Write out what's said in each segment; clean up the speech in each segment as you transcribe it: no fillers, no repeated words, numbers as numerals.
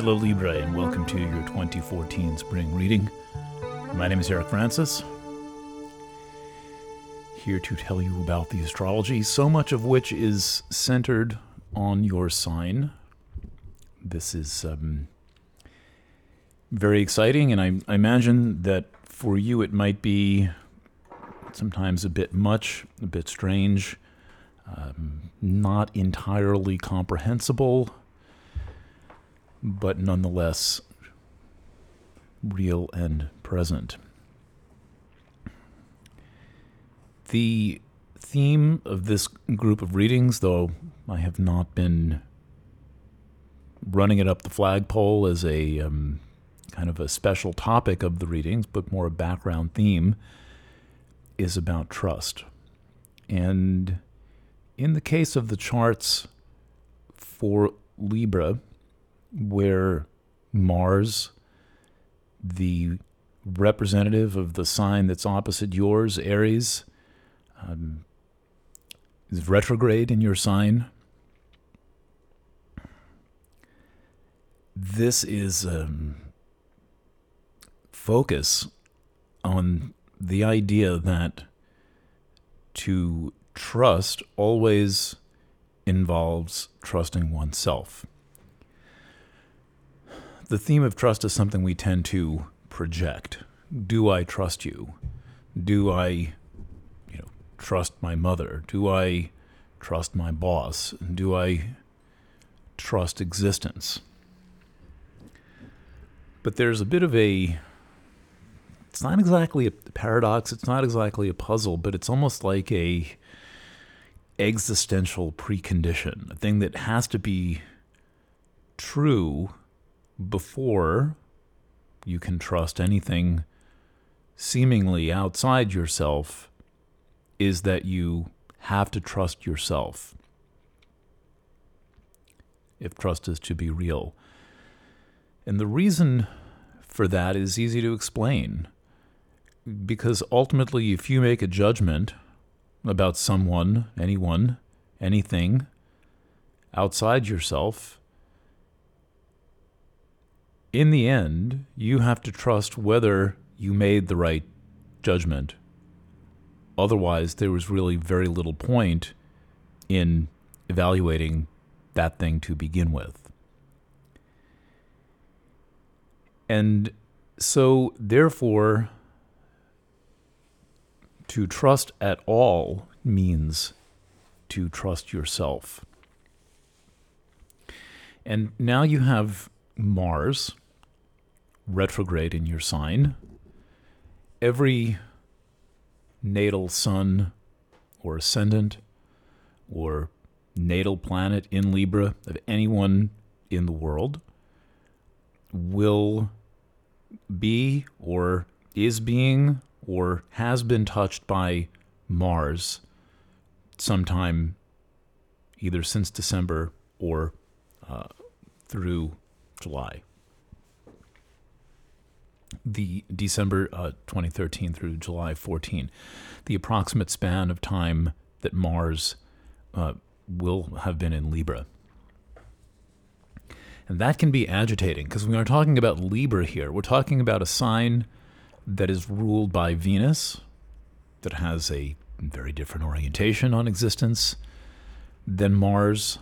Hello Libra, and welcome to your 2014 spring reading. My name is Eric Francis, here to tell you about the astrology, so much of which is centered on your sign. This is very exciting, and I imagine that for you it might be sometimes a bit much, a bit strange, not entirely comprehensible, but nonetheless real and present. The theme of this group of readings, though I have not been running it up the flagpole as a kind of a special topic of the readings, but more a background theme, is about trust. And in the case of the charts for Libra, where Mars, the representative of the sign that's opposite yours, Aries, is retrograde in your sign, this is focus on the idea that to trust always involves trusting oneself. The theme of trust is something we tend to project. Do I trust you? Do I, trust my mother? Do I trust my boss? Do I trust existence? But there's a bit of it's not exactly a paradox, it's not exactly a puzzle, but it's almost like a existential precondition, a thing that has to be true before you can trust anything seemingly outside yourself, is that you have to trust yourself if trust is to be real. And the reason for that is easy to explain, because ultimately if you make a judgment about someone, anyone, anything outside yourself, in the end, you have to trust whether you made the right judgment. Otherwise, there was really very little point in evaluating that thing to begin with. And so, therefore, to trust at all means to trust yourself. And now you have Mars retrograde in your sign. Every natal sun or ascendant or natal planet in Libra of anyone in the world will be or is being or has been touched by Mars sometime either since December or through July. The December 2013 through July 14, the approximate span of time that Mars will have been in Libra. And that can be agitating, because we are talking about Libra here. We're talking about a sign that is ruled by Venus, that has a very different orientation on existence than Mars,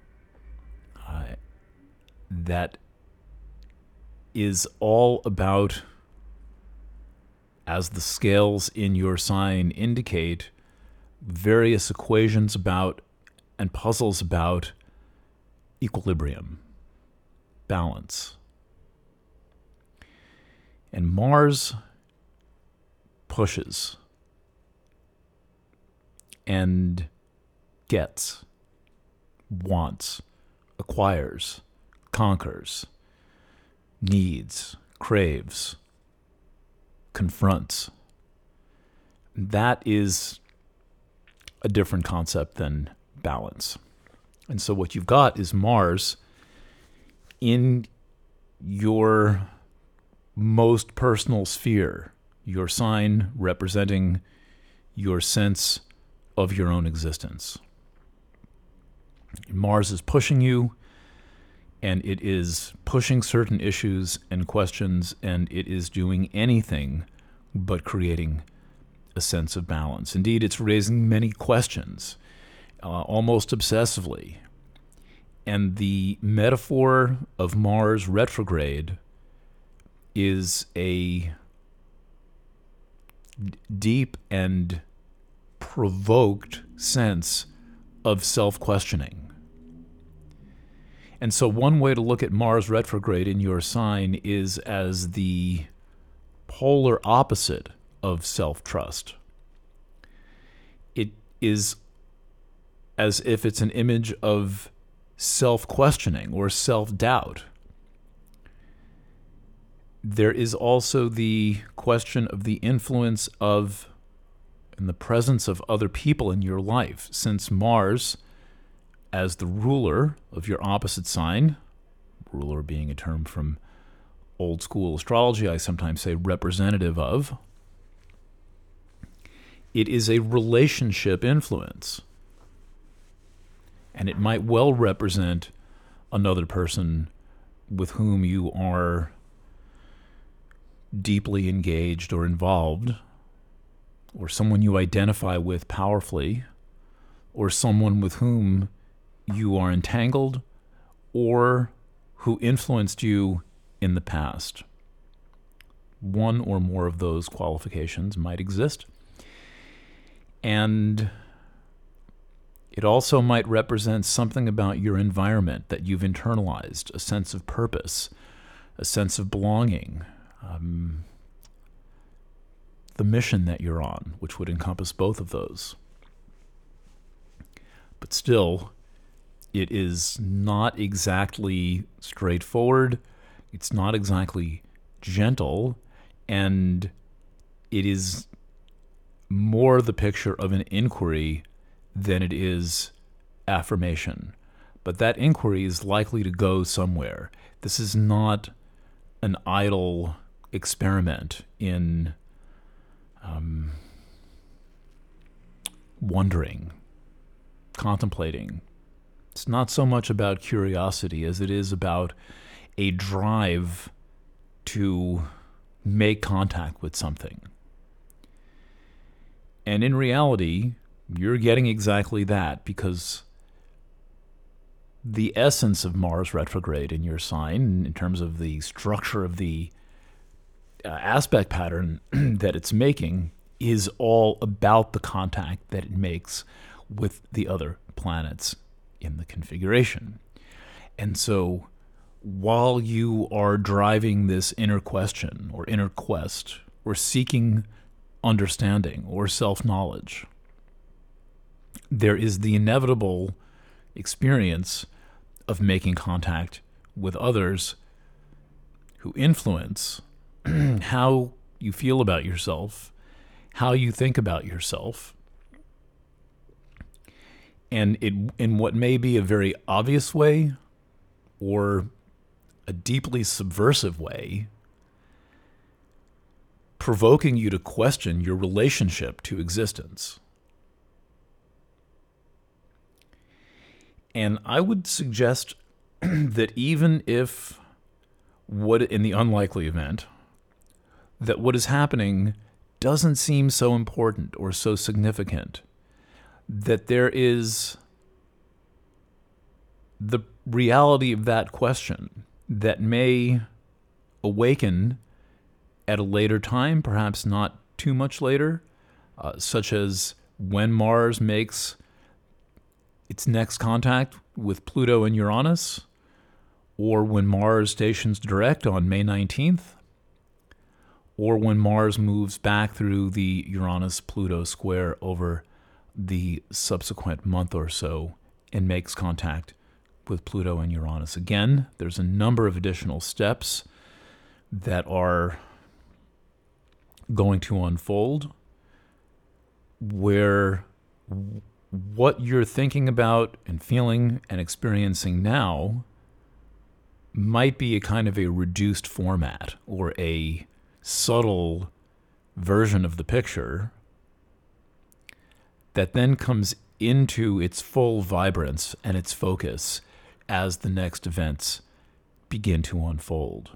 that is all about, as the scales in your sign indicate, various equations about and puzzles about equilibrium, balance. And Mars pushes and gets, wants, acquires, conquers, needs, craves, confronts. That is a different concept than balance. And so what you've got is Mars in your most personal sphere, your sign representing your sense of your own existence. Mars is pushing you and it is pushing certain issues and questions, and it is doing anything but creating a sense of balance. Indeed, it's raising many questions, almost obsessively. And the metaphor of Mars retrograde is a deep and provoked sense of self-questioning. And so one way to look at Mars retrograde in your sign is as the polar opposite of self-trust. It is as if it's an image of self-questioning or self-doubt. There is also the question of the influence of and the presence of other people in your life, since Mars, as the ruler of your opposite sign, ruler being a term from old school astrology, I sometimes say representative of, it is a relationship influence. And it might well represent another person with whom you are deeply engaged or involved, or someone you identify with powerfully, or someone with whom you are entangled, or who influenced you in the past. One or more of those qualifications might exist. And it also might represent something about your environment that you've internalized, a sense of purpose, a sense of belonging, the mission that you're on, which would encompass both of those. But still, it is not exactly straightforward, it's not exactly gentle, and it is more the picture of an inquiry than it is affirmation. But that inquiry is likely to go somewhere. This is not an idle experiment in wondering, contemplating. It's not so much about curiosity as it is about a drive to make contact with something. And in reality, you're getting exactly that, because the essence of Mars retrograde in your sign, in terms of the structure of the aspect pattern that it's making, is all about the contact that it makes with the other planets in the configuration. And so while you are driving this inner question or inner quest or seeking understanding or self-knowledge, there is the inevitable experience of making contact with others who influence how you feel about yourself, how you think about yourself, and in what may be a very obvious way or a deeply subversive way, provoking you to question your relationship to existence. And I would suggest that even if in the unlikely event that what is happening doesn't seem so important or so significant, that there is the reality of that question that may awaken at a later time, perhaps not too much later, such as when Mars makes its next contact with Pluto and Uranus, or when Mars stations direct on May 19th, or when Mars moves back through the Uranus-Pluto square over the subsequent month or so and makes contact with Pluto and Uranus. Again, there's a number of additional steps that are going to unfold where what you're thinking about and feeling and experiencing now might be a kind of a reduced format or a subtle version of the picture that then comes into its full vibrance and its focus as the next events begin to unfold.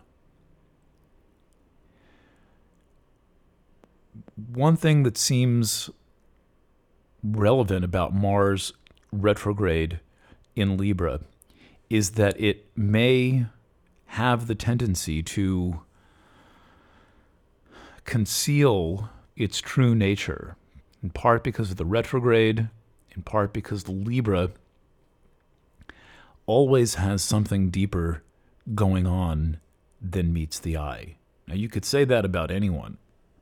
One thing that seems relevant about Mars retrograde in Libra is that it may have the tendency to conceal its true nature, in part because of the retrograde, in part because the Libra always has something deeper going on than meets the eye. Now, you could say that about anyone.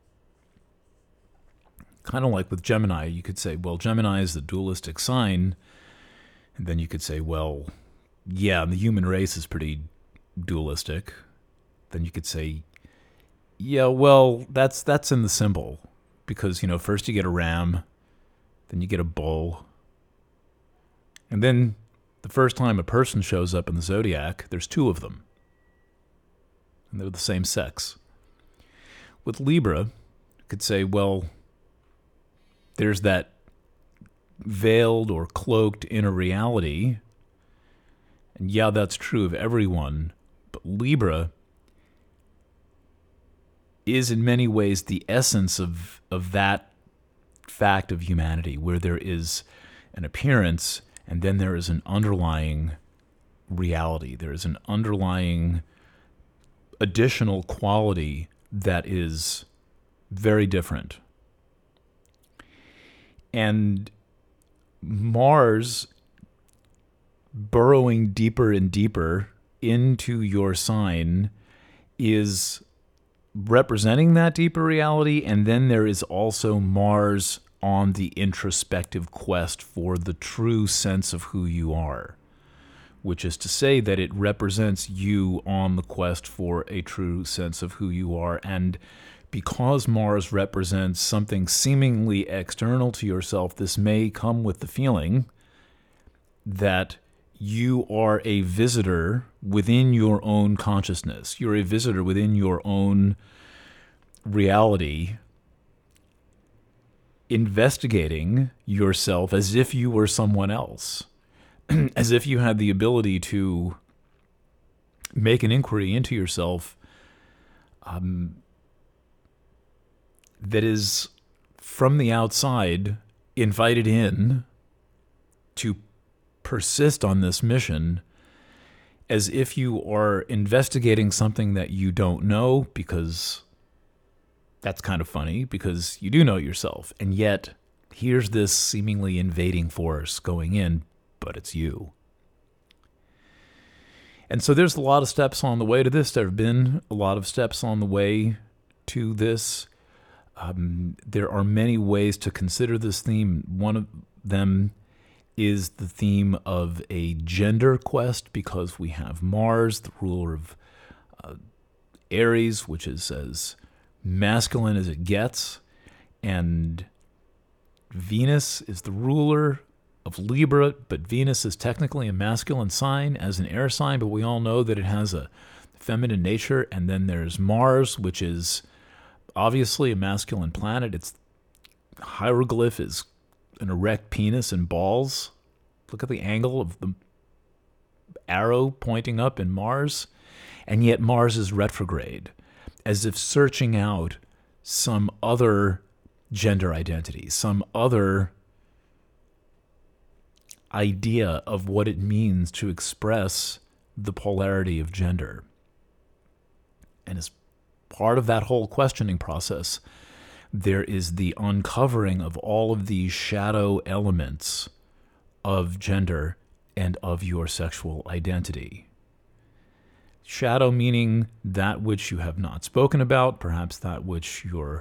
Kind of like with Gemini, you could say, well, Gemini is the dualistic sign. And then you could say, well, yeah, the human race is pretty dualistic. Then you could say, yeah, well, that's in the symbol. Because, first you get a ram, then you get a bull. And then the first time a person shows up in the zodiac, there's two of them. And they're the same sex. With Libra, you could say, well, there's that veiled or cloaked inner reality. And yeah, that's true of everyone. But Libra is in many ways the essence of that fact of humanity, where there is an appearance and then there is an underlying reality. There is an underlying additional quality that is very different. And Mars burrowing deeper and deeper into your sign is representing that deeper reality, and then there is also Mars on the introspective quest for the true sense of who you are, which is to say that it represents you on the quest for a true sense of who you are. And because Mars represents something seemingly external to yourself, this may come with the feeling that you are a visitor within your own consciousness. You're a visitor within your own reality, investigating yourself as if you were someone else, as if you had the ability to make an inquiry into yourself that is, from the outside, invited in to persist on this mission, as if you are investigating something that you don't know, because that's kind of funny, because you do know yourself, and yet here's this seemingly invading force going in, but it's you. And so there's a lot of steps on the way to this. There have been a lot of steps on the way to this. There are many ways to consider this theme. One of them is the theme of a gender quest, because we have Mars, the ruler of Aries, which is as masculine as it gets, and Venus is the ruler of Libra, but Venus is technically a masculine sign as an air sign, but we all know that it has a feminine nature. And then there's Mars, which is obviously a masculine planet. Its hieroglyph is an erect penis and balls. Look at the angle of the arrow pointing up in Mars. And yet Mars is retrograde, as if searching out some other gender identity, some other idea of what it means to express the polarity of gender. And as part of that whole questioning process, there is the uncovering of all of these shadow elements of gender and of your sexual identity. Shadow meaning that which you have not spoken about, perhaps that which you're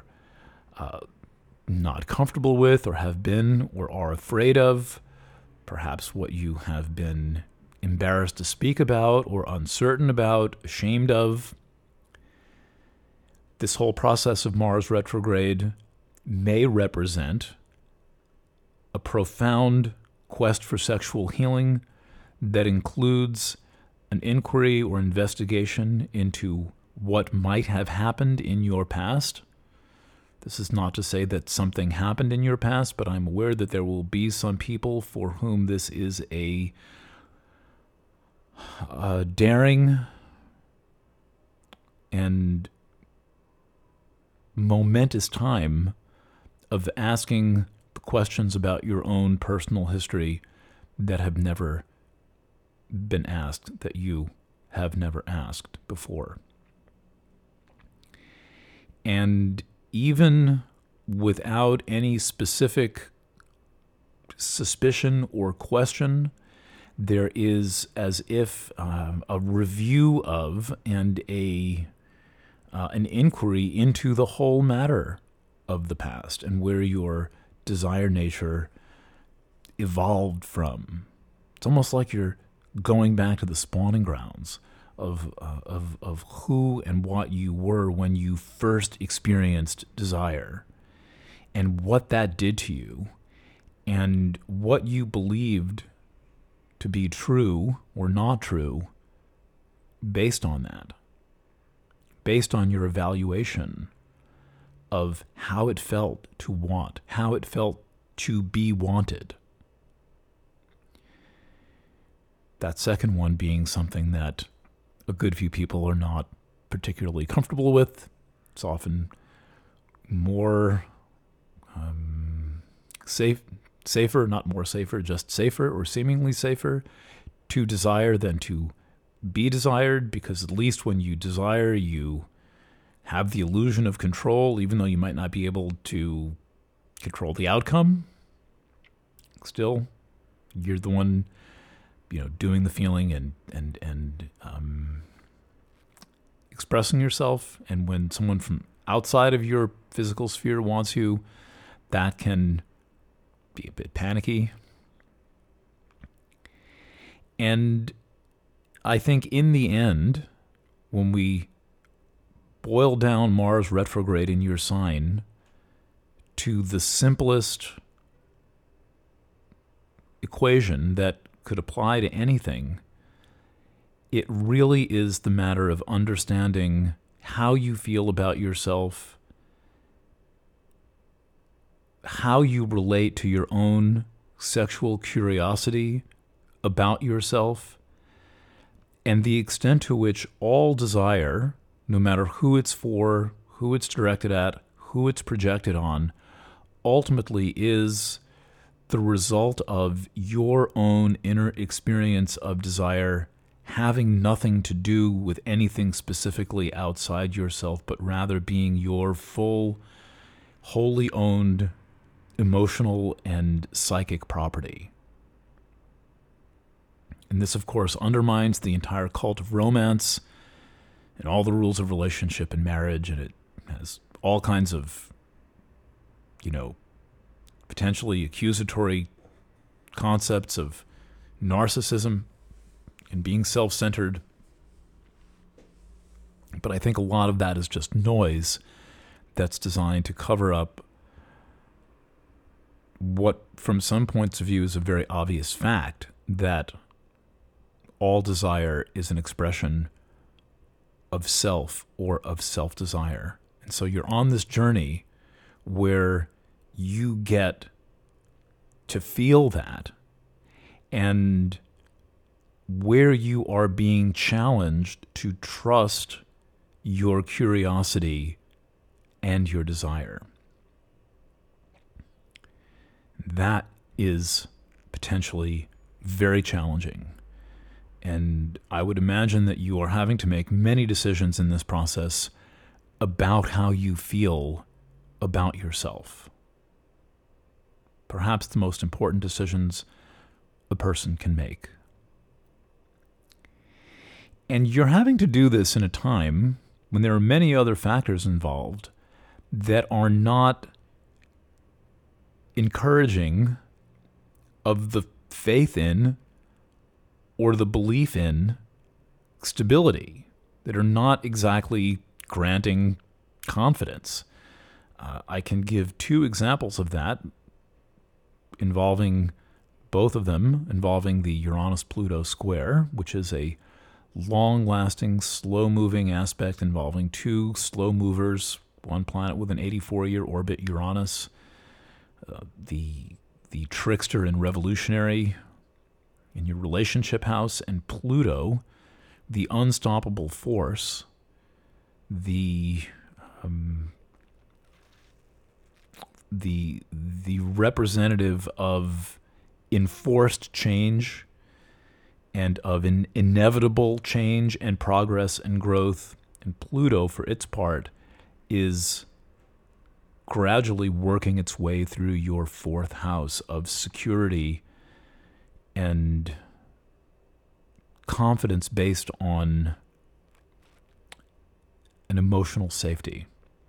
not comfortable with or have been or are afraid of, perhaps what you have been embarrassed to speak about or uncertain about, ashamed of. This whole process of Mars retrograde may represent a profound quest for sexual healing that includes an inquiry or investigation into what might have happened in your past. This is not to say that something happened in your past, but I'm aware that there will be some people for whom this is a daring and momentous time of asking the questions about your own personal history that have never been asked, that you have never asked before. And even without any specific suspicion or question, there is as if a review of and an inquiry into the whole matter of the past and where your desire nature evolved from. It's almost like you're going back to the spawning grounds of who and what you were when you first experienced desire, and what that did to you, and what you believed to be true or not true based on that, based on your evaluation of how it felt to want, how it felt to be wanted. That second one being something that a good few people are not particularly comfortable with. It's often more safer, not more safer, just safer or seemingly safer to desire than to be desired, because at least when you desire, you have the illusion of control, even though you might not be able to control the outcome. Still, you're the one, doing the feeling and expressing yourself. And when someone from outside of your physical sphere wants you, that can be a bit panicky. And I think in the end, when we boil down Mars retrograde in your sign to the simplest equation that could apply to anything, it really is the matter of understanding how you feel about yourself, how you relate to your own sexual curiosity about yourself, and the extent to which all desire, no matter who it's for, who it's directed at, who it's projected on, ultimately is the result of your own inner experience of desire having nothing to do with anything specifically outside yourself, but rather being your full, wholly owned emotional and psychic property. And this, of course, undermines the entire cult of romance and all the rules of relationship and marriage, and it has all kinds of, potentially accusatory concepts of narcissism and being self-centered. But I think a lot of that is just noise that's designed to cover up what, from some points of view, is a very obvious fact, that all desire is an expression of self or of self-desire. And so you're on this journey where you get to feel that, and where you are being challenged to trust your curiosity and your desire. That is potentially very challenging. And I would imagine that you are having to make many decisions in this process about how you feel about yourself. Perhaps the most important decisions a person can make. And you're having to do this in a time when there are many other factors involved that are not encouraging of the faith in or the belief in stability, that are not exactly granting confidence. I can give two examples of that, involving both of them, involving the Uranus-Pluto square, which is a long-lasting, slow-moving aspect involving two slow movers, one planet with an 84-year orbit, Uranus, the trickster and revolutionary in your relationship house, and Pluto, the unstoppable force the um, the representative of enforced change and of an inevitable change and progress and growth. And Pluto, for its part, is gradually working its way through your fourth house of security and confidence based on an emotional safety.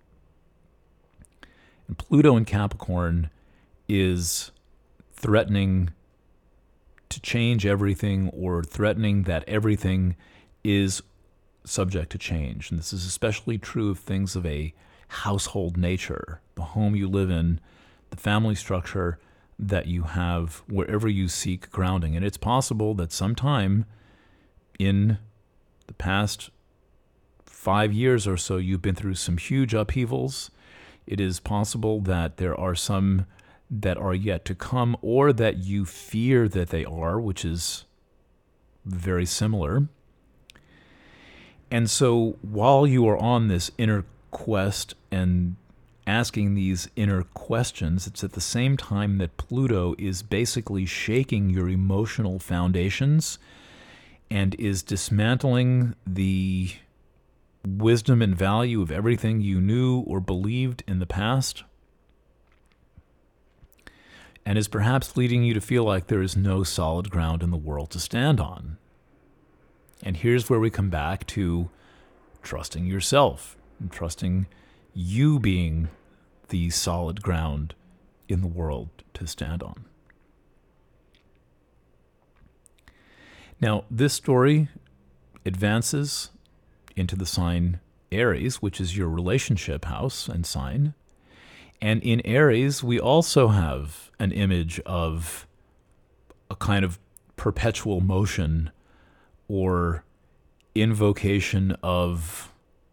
And Pluto in Capricorn is threatening to change everything, or threatening that everything is subject to change. And this is especially true of things of a household nature, the home you live in, the family structure that you have, wherever you seek grounding. And it's possible that sometime in the past 5 years or so, you've been through some huge upheavals. It is possible that there are some that are yet to come, or that you fear that they are, which is very similar. And so while you are on this inner quest and asking these inner questions, it's at the same time that Pluto is basically shaking your emotional foundations and is dismantling the wisdom and value of everything you knew or believed in the past, and is perhaps leading you to feel like there is no solid ground in the world to stand on. And here's where we come back to trusting yourself and trusting you being the solid ground in the world to stand on. Now, this story advances into the sign Aries, which is your relationship house and sign. And in Aries, we also have an image of a kind of perpetual motion or invocation of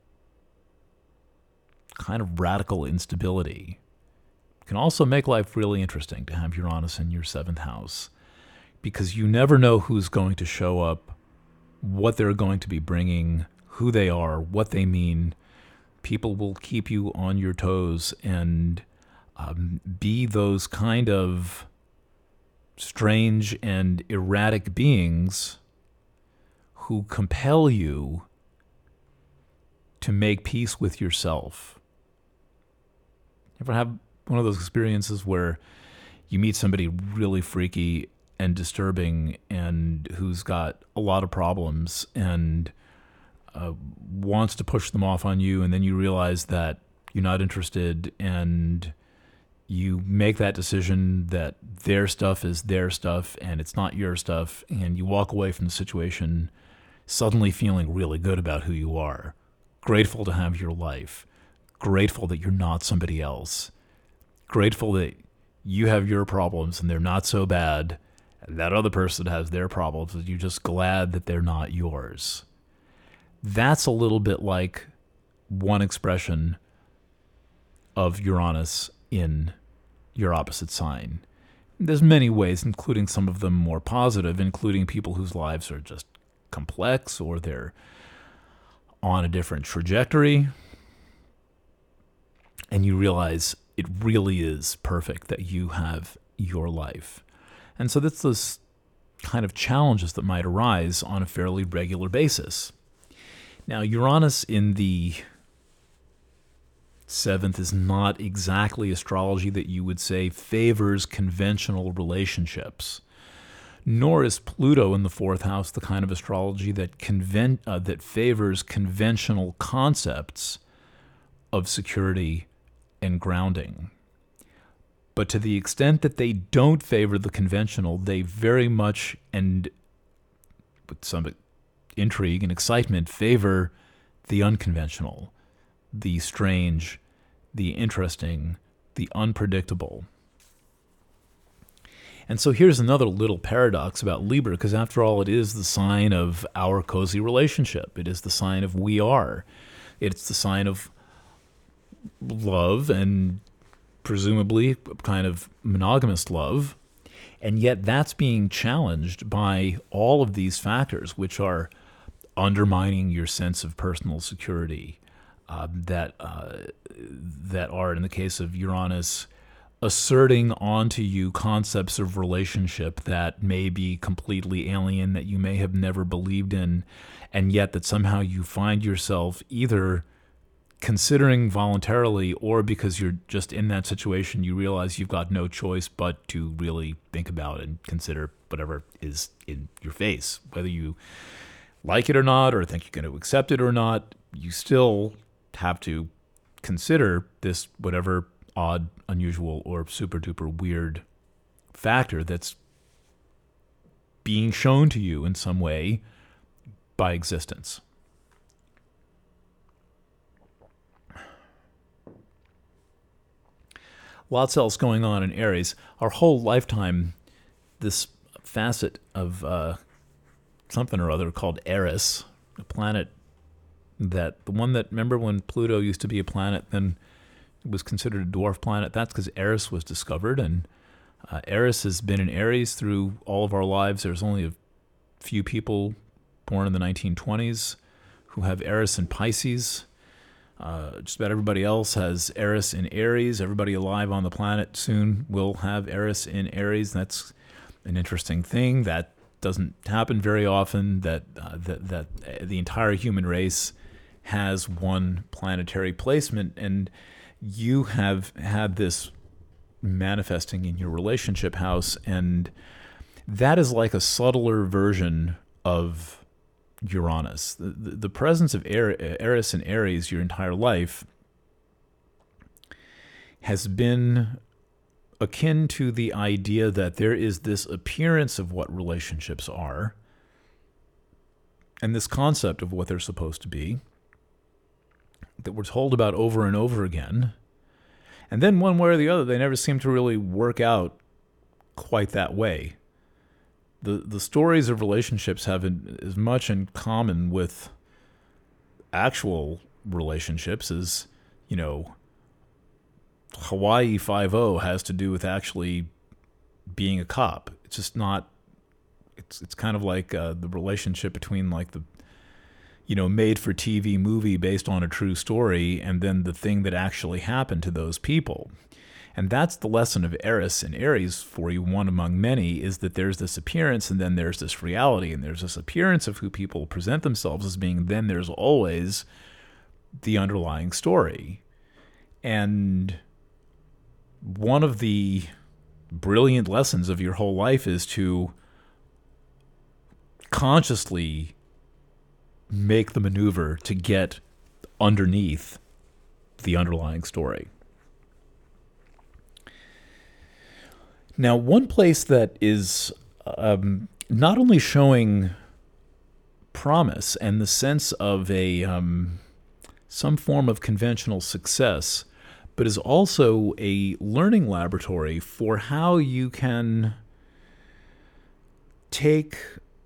kind of radical instability. It can also make life really interesting to have Uranus in your seventh house, because you never know who's going to show up, what they're going to be bringing, who they are, what they mean. People will keep you on your toes and be those kind of strange and erratic beings who compel you to make peace with yourself. Ever have one of those experiences where you meet somebody really freaky and disturbing and who's got a lot of problems and wants to push them off on you, and then you realize that you're not interested, and you make that decision that their stuff is their stuff and it's not your stuff, and you walk away from the situation suddenly feeling really good about who you are, grateful to have your life, grateful that you're not somebody else, grateful that you have your problems and they're not so bad, and that other person has their problems, and you're just glad that they're not yours. That's a little bit like one expression of Uranus in your opposite sign. There's many ways, including some of them more positive, including people whose lives are just complex or they're on a different trajectory, and you realize it really is perfect that you have your life. And so that's those kind of challenges that might arise on a fairly regular basis. Now, Uranus in the seventh is not exactly astrology that you would say favors conventional relationships, nor is Pluto in the fourth house the kind of astrology that that favors conventional concepts of security and grounding. But to the extent that they don't favor the conventional, they very much, and with some intrigue and excitement, favor the unconventional, the strange, the interesting, the unpredictable. And so here's another little paradox about Libra, because after all, it is the sign of our cozy relationship. It is the sign of we are. It's the sign of love, and presumably kind of monogamous love. And yet that's being challenged by all of these factors, which are undermining your sense of personal security, that are, in the case of Uranus, asserting onto you concepts of relationship that may be completely alien, that you may have never believed in, and yet that somehow you find yourself either considering voluntarily, or because you're just in that situation, you realize you've got no choice but to really think about and consider whatever is in your face. Whether you like it or not, or think you're going to accept it or not, you still have to consider this whatever odd, unusual, or super duper weird factor that's being shown to you in some way by existence. Lots else going on in Aries. Our whole lifetime, this facet of something or other called Eris, a planet that, the one that, remember when Pluto used to be a planet, then it was considered a dwarf planet? That's because Eris was discovered, and Eris has been in Aries through all of our lives. There's only a few people born in the 1920s who have Eris in Pisces. Just about everybody else has Eris in Aries. Everybody alive on the planet soon will have Eris in Aries. That's an interesting thing. That doesn't happen very often, that the entire human race has one planetary placement, and you have had this manifesting in your relationship house, and that is like a subtler version of Uranus. The presence of Eris and Aries your entire life has been akin to the idea that there is this appearance of what relationships are and this concept of what they're supposed to be that we're told about over and over again. And then one way or the other, they never seem to really work out quite that way. The stories of relationships have as much in common with actual relationships as, Hawaii Five-0 has to do with actually being a cop. It's just not. It's kind of like the relationship between like the, made-for-TV movie based on a true story, and then the thing that actually happened to those people. And that's the lesson of Eris and Aries for you, one among many, is that there's this appearance and then there's this reality, and there's this appearance of who people present themselves as being, then there's always the underlying story. And one of the brilliant lessons of your whole life is to consciously make the maneuver to get underneath the underlying story. Now, one place that is not only showing promise and the sense of a some form of conventional success, but is also a learning laboratory for how you can take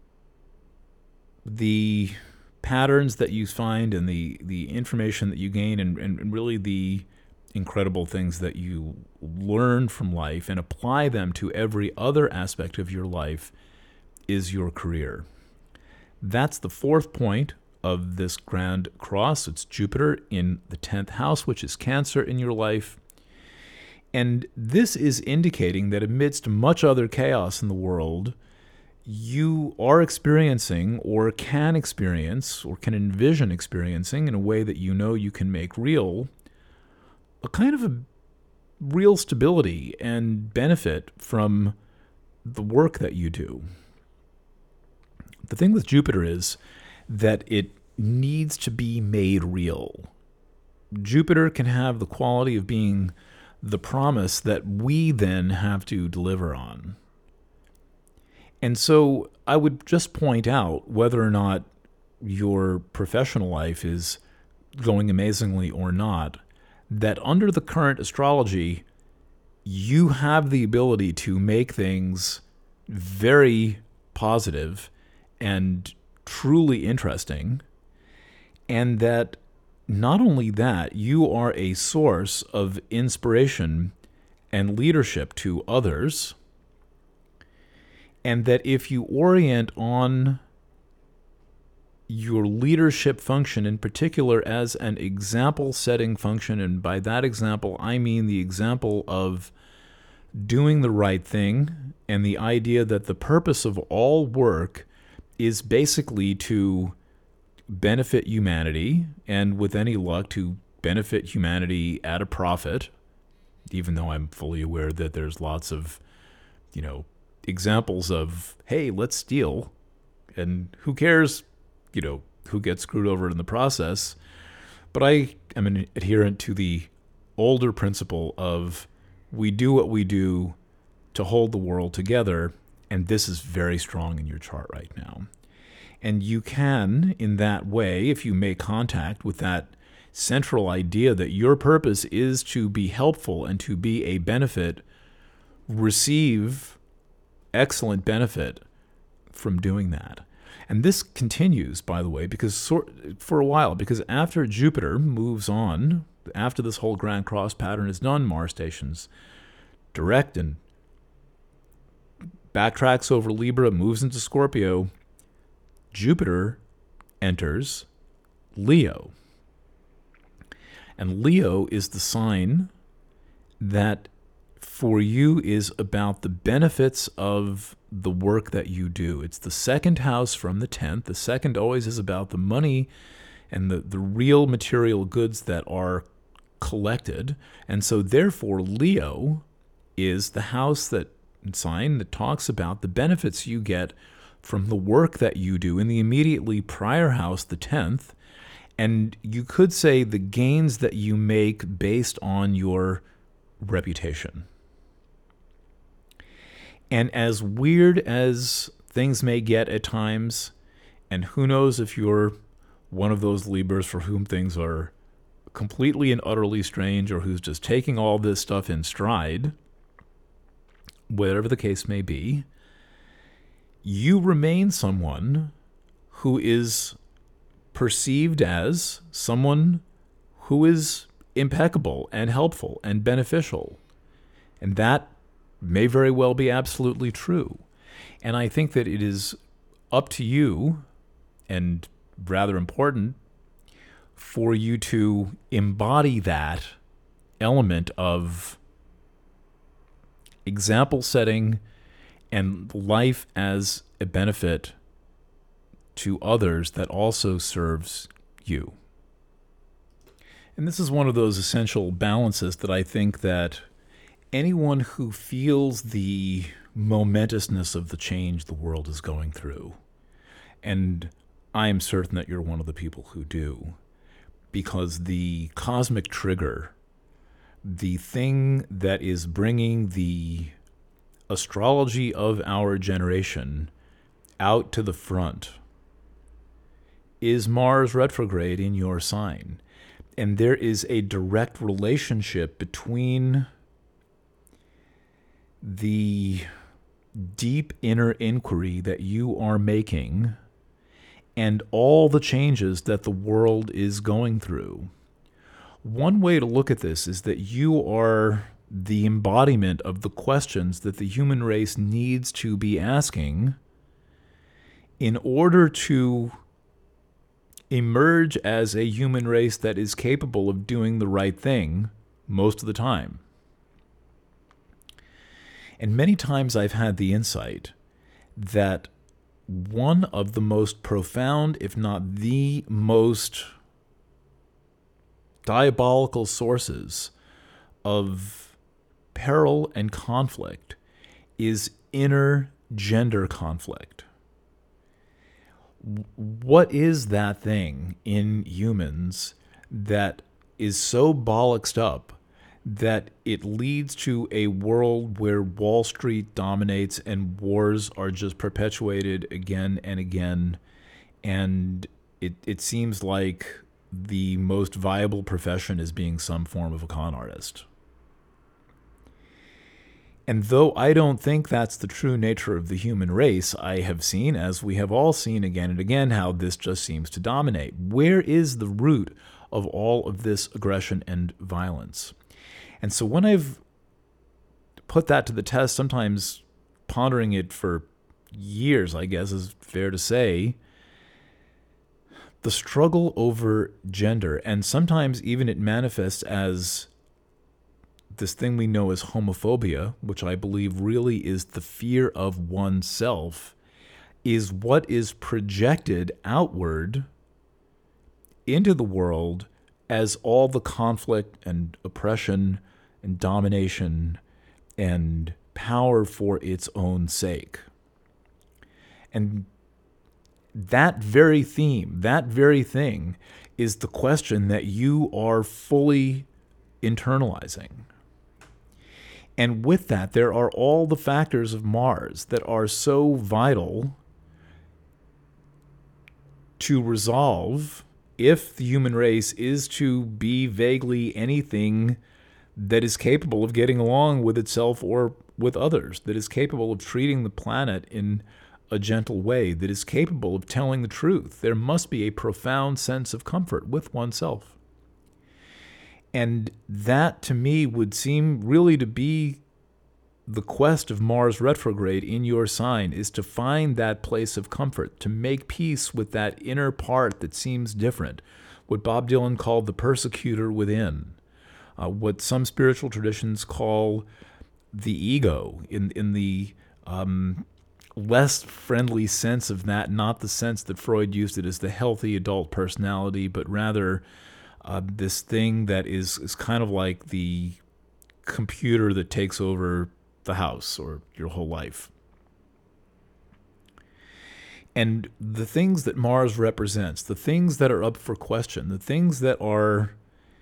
the patterns that you find and the information that you gain and really the incredible things that you learn from life and apply them to every other aspect of your life is your career. That's the fourth point of this grand cross. It's Jupiter in the 10th house, which is Cancer in your life. And this is indicating that amidst much other chaos in the world, you are experiencing or can experience or can envision experiencing in a way that you can make real a kind of a real stability and benefit from the work that you do. The thing with Jupiter is that it needs to be made real. Jupiter can have the quality of being the promise that we then have to deliver on. And so I would just point out, whether or not your professional life is going amazingly or not, that under the current astrology, you have the ability to make things very positive and truly interesting, and that not only that, you are a source of inspiration and leadership to others, and that if you orient on your leadership function in particular as an example-setting function, and by that example, I mean the example of doing the right thing and the idea that the purpose of all work is basically to benefit humanity, and with any luck, to benefit humanity at a profit, even though I'm fully aware that there's lots of, examples of, hey, let's steal, and who cares, who gets screwed over in the process. But I am an adherent to the older principle of we do what we do to hold the world together, and this is very strong in your chart right now. And you can, in that way, if you make contact with that central idea that your purpose is to be helpful and to be a benefit, receive excellent benefit from doing that. And this continues, by the way, because for a while, because after Jupiter moves on, after this whole Grand Cross pattern is done, Mars stations direct and backtracks over Libra, moves into Scorpio, Jupiter enters Leo. And Leo is the sign that for you is about the benefits of the work that you do. It's the second house from the 10th. The second always is about the money and the real material goods that are collected. And so therefore Leo is the house sign that talks about the benefits you get from the work that you do. In the immediately prior house, the 10th, and you could say the gains that you make based on your reputation. And as weird as things may get at times, and who knows if you're one of those Libras for whom things are completely and utterly strange, or who's just taking all this stuff in stride, whatever the case may be, you remain someone who is perceived as someone who is impeccable and helpful and beneficial. And that may very well be absolutely true. And I think that it is up to you, and rather important, for you to embody that element of example setting and life as a benefit to others that also serves you. And this is one of those essential balances that I think that anyone who feels the momentousness of the change the world is going through, and I am certain that you're one of the people who do, because the cosmic trigger, the thing that is bringing the astrology of our generation out to the front, is Mars retrograde in your sign. And there is a direct relationship between the deep inner inquiry that you are making and all the changes that the world is going through. One way to look at this is that you are the embodiment of the questions that the human race needs to be asking in order to emerge as a human race that is capable of doing the right thing most of the time. And many times I've had the insight that one of the most profound, if not the most diabolical sources of peril and conflict is inner gender conflict. What is that thing in humans that is so bollocksed up that it leads to a world where Wall Street dominates and wars are just perpetuated again and again, and it seems like the most viable profession is being some form of a con artist? And though I don't think that's the true nature of the human race, I have seen, as we have all seen again and again, how this just seems to dominate. Where is the root of all of this aggression and violence? And so when I've put that to the test, sometimes pondering it for years, I guess is fair to say, the struggle over gender, and sometimes even it manifests as this thing we know as homophobia, which I believe really is the fear of oneself, is what is projected outward into the world as all the conflict and oppression and domination and power for its own sake. And that very theme, that very thing, is the question that you are fully internalizing. And with that, there are all the factors of Mars that are so vital to resolve if the human race is to be vaguely anything that is capable of getting along with itself or with others, that is capable of treating the planet in a gentle way, that is capable of telling the truth. There must be a profound sense of comfort with oneself. And that, to me, would seem really to be the quest of Mars retrograde in your sign, is to find that place of comfort, to make peace with that inner part that seems different, what Bob Dylan called the persecutor within, what some spiritual traditions call the ego, in the less friendly sense of that, not the sense that Freud used it as the healthy adult personality, but rather this thing that is kind of like the computer that takes over the house or your whole life. And the things that Mars represents, the things that are up for question, the things that are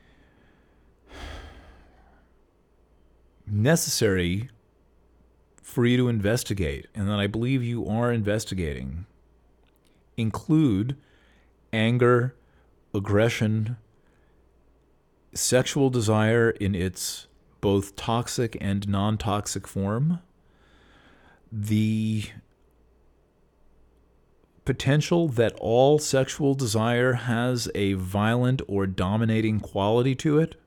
necessary for you to investigate, and that I believe you are investigating, include anger, aggression, sexual desire in its both toxic and non-toxic form, the potential that all sexual desire has a violent or dominating quality to it,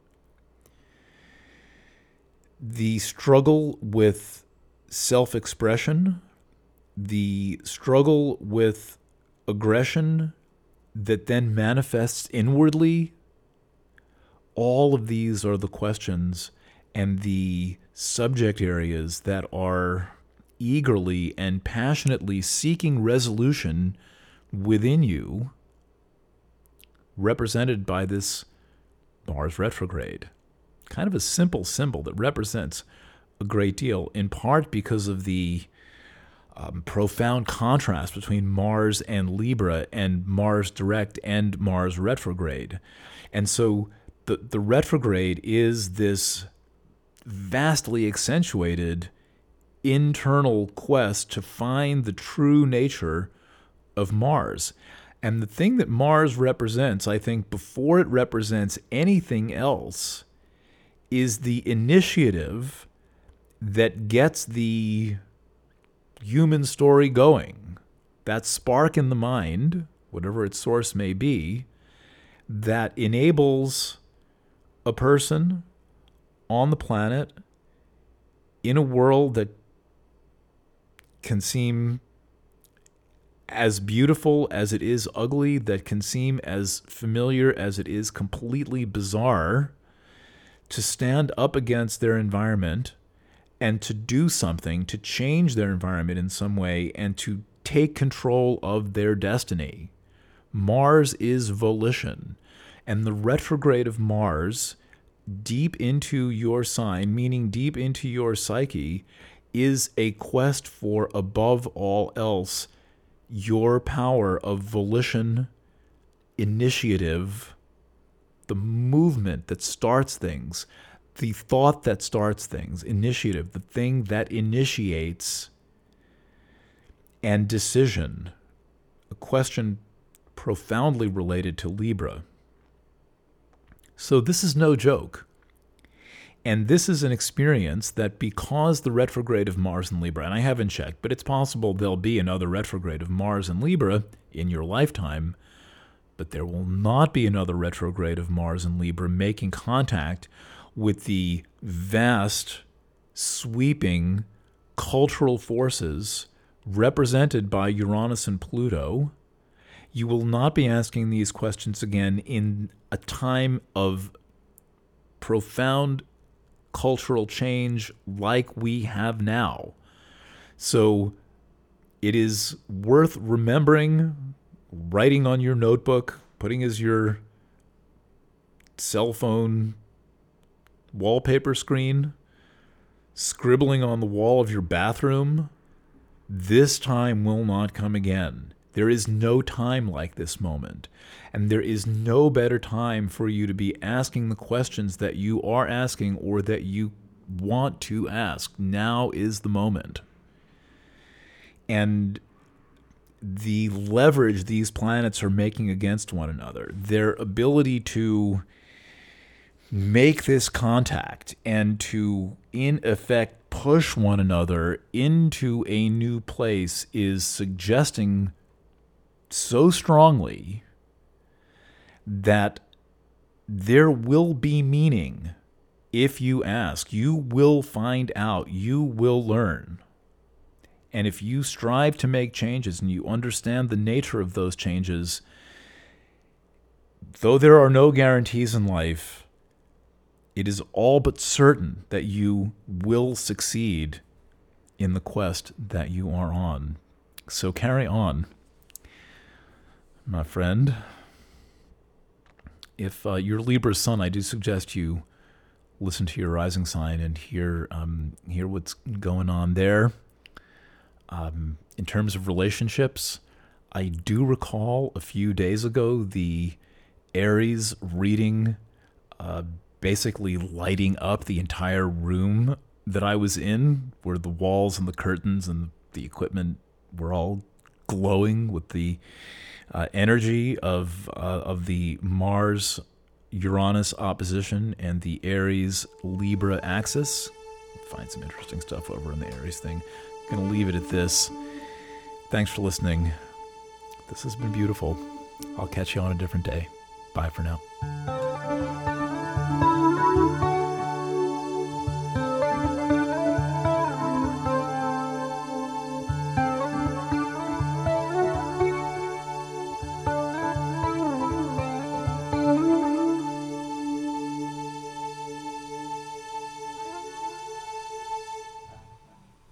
the struggle with self-expression, the struggle with aggression that then manifests inwardly. All of these are the questions and the subject areas that are eagerly and passionately seeking resolution within you, represented by this Mars retrograde. Kind of a simple symbol that represents a great deal, in part because of the profound contrast between Mars and Libra and Mars direct and Mars retrograde. And so the retrograde is this vastly accentuated internal quest to find the true nature of Mars. And the thing that Mars represents, I think, before it represents anything else, is the initiative that gets the human story going. That spark in the mind, whatever its source may be, that enables a person on the planet in a world that can seem as beautiful as it is ugly, that can seem as familiar as it is completely bizarre, to stand up against their environment and to do something, to change their environment in some way, and to take control of their destiny. Mars is volition, and the retrograde of Mars deep into your sign, meaning deep into your psyche, is a quest for, above all else, your power of volition, initiative, the movement that starts things, the thought that starts things, initiative, the thing that initiates, and decision, a question profoundly related to Libra. So this is no joke. And this is an experience that, because the retrograde of Mars in Libra, and I haven't checked, but it's possible there'll be another retrograde of Mars in Libra in your lifetime, but there will not be another retrograde of Mars in Libra making contact with the vast, sweeping cultural forces represented by Uranus and Pluto. You will not be asking these questions again in a time of profound cultural change like we have now. So it is worth remembering, writing on your notebook, putting as your cell phone wallpaper screen, scribbling on the wall of your bathroom. This time will not come again. There is no time like this moment. And there is no better time for you to be asking the questions that you are asking or that you want to ask. Now is the moment. And the leverage these planets are making against one another, their ability to make this contact and to, in effect, push one another into a new place is suggesting so strongly that there will be meaning if you ask. You will find out. You will learn. And if you strive to make changes and you understand the nature of those changes, though there are no guarantees in life, it is all but certain that you will succeed in the quest that you are on. So carry on, my friend. If you're Libra's sun, I do suggest you listen to your rising sign and hear what's going on there. In terms of relationships, I do recall a few days ago the Aries reading basically lighting up the entire room that I was in, where the walls and the curtains and the equipment were all glowing with the energy of the Mars-Uranus opposition and the Aries-Libra axis. Find some interesting stuff over in the Aries thing. I'm going to leave it at this. Thanks for listening. This has been beautiful. I'll catch you on a different day. Bye for now.